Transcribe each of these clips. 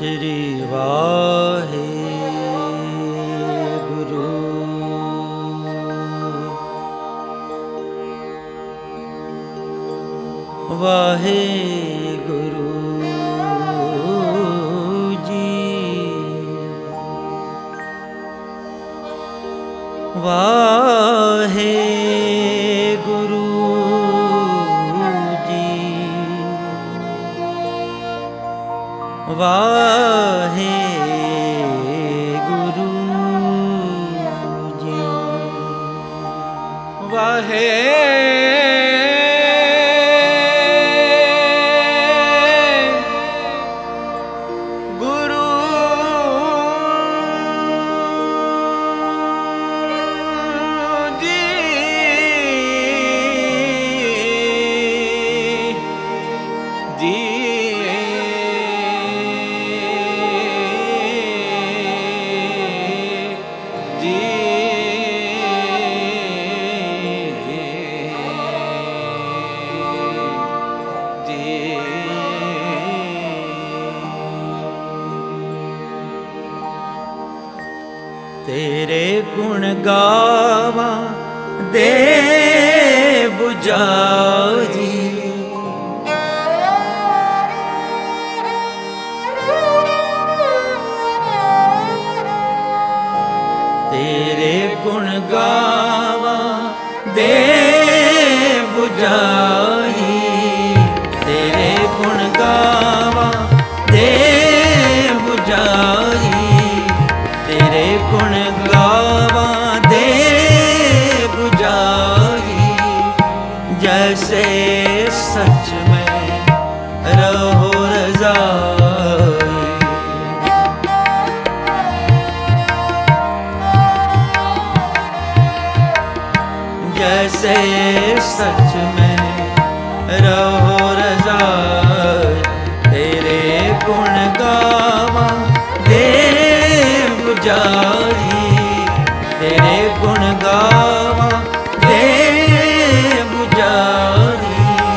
श्री वाहे गुरु। वाहे गुरु जी। वाहे गुरु जी। वाहे गुरु जी। वाहे तेरे गुण गावा दे बुझाई। तेरे गुण गावा दे बुझाई। तेरे गुण गावा दे बुझाई। तेरे गुण गावा दे बुझाई। जैसे सच में रहो रज़ाई। जैसे सच में रहो रज़ाई। तेरे गुण गावा दे बुझाई। तेरे गुण गावा दे बुझाई।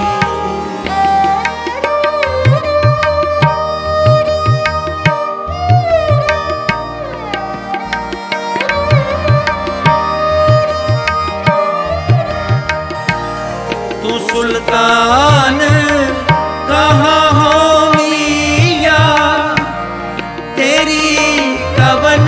तू सुल्तान कहाँ हो मिया। तेरी कवन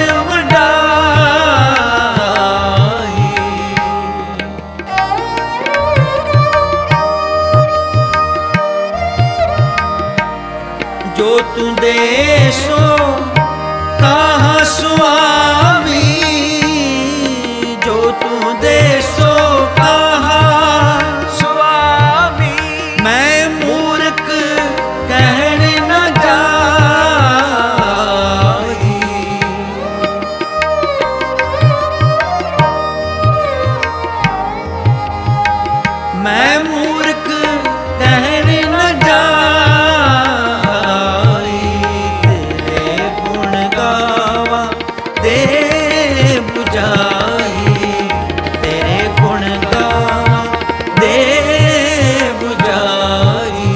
जो तू देसो कहाँ स्वामी। जो तू देसो कहाँ स्वामी। मैं मूर्ख कहने न जाई। मैं मूर्ख कहने न जाई। तेरे गुण गावा दे बुझाई।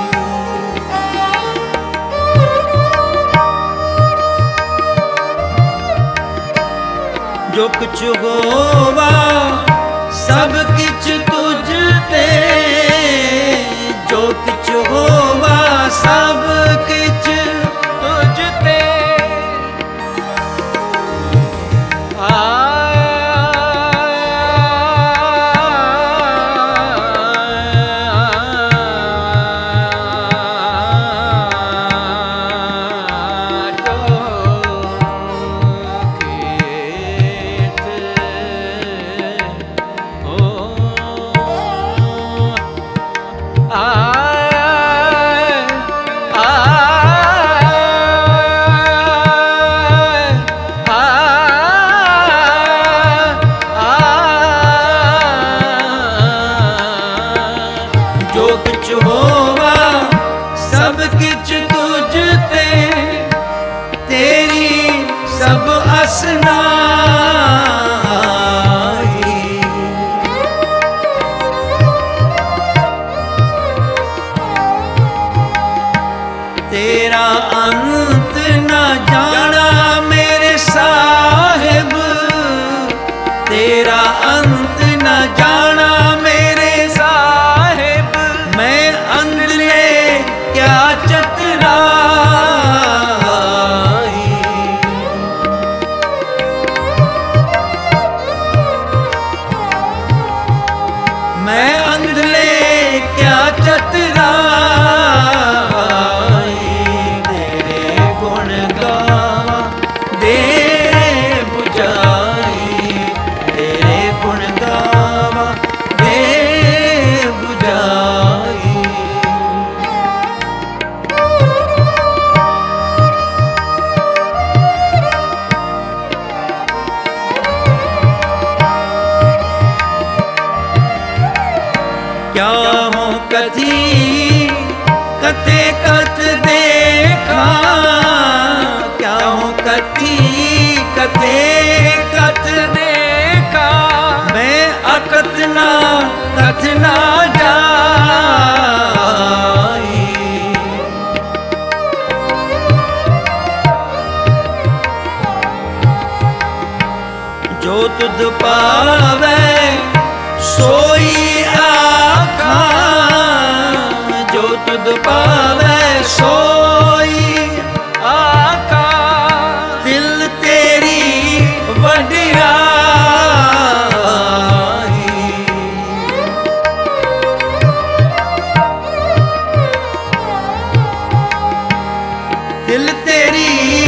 जो कुछ होवा सब किछ तुझ ते। जो कुछ होवा सब किछ तुझ ते। जो कुछ होवा सब किछ तुझ ते। तेरी सब असनाई। तेरा अंत ना जाना मेरे साहिब, तेरा अंत न जाना मेरे साहिब। मैं अंधले क्या चतराई, मैं अंधले क्या चतराई। तेरे गुण गावा दे बुझाई, तेरे गुण गावा दे बुझाई। क्या हो कथी कते कत देखा, क्या हो कथी कते कत देखा। मैं अकत ना कथ ना जाई, जो तुध पावे सोई आखा, जो तुध पावे सोई आका। दिल तेरी वडियाई, दिल तेरी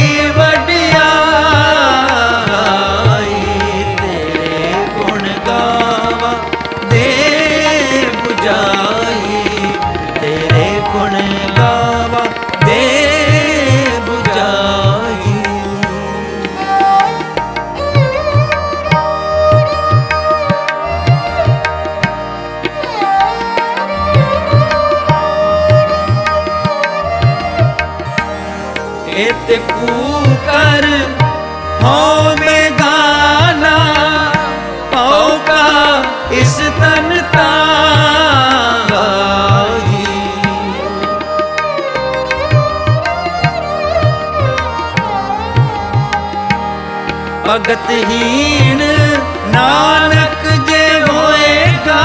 वडियाई। तेरे गुण गावा दे बुझाई, तेरे गुण गावा दे बुझाई। इत कूकर हो में गाना, पाओ का इस तन ताई। भगत हीन नानक जे होएगा,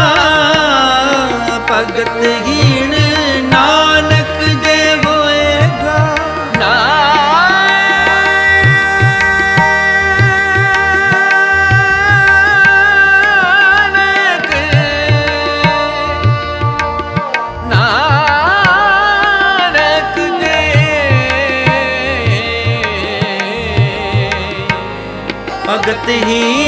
भगत हीन नानक जे होएगा। नानक नानक जे भगत ही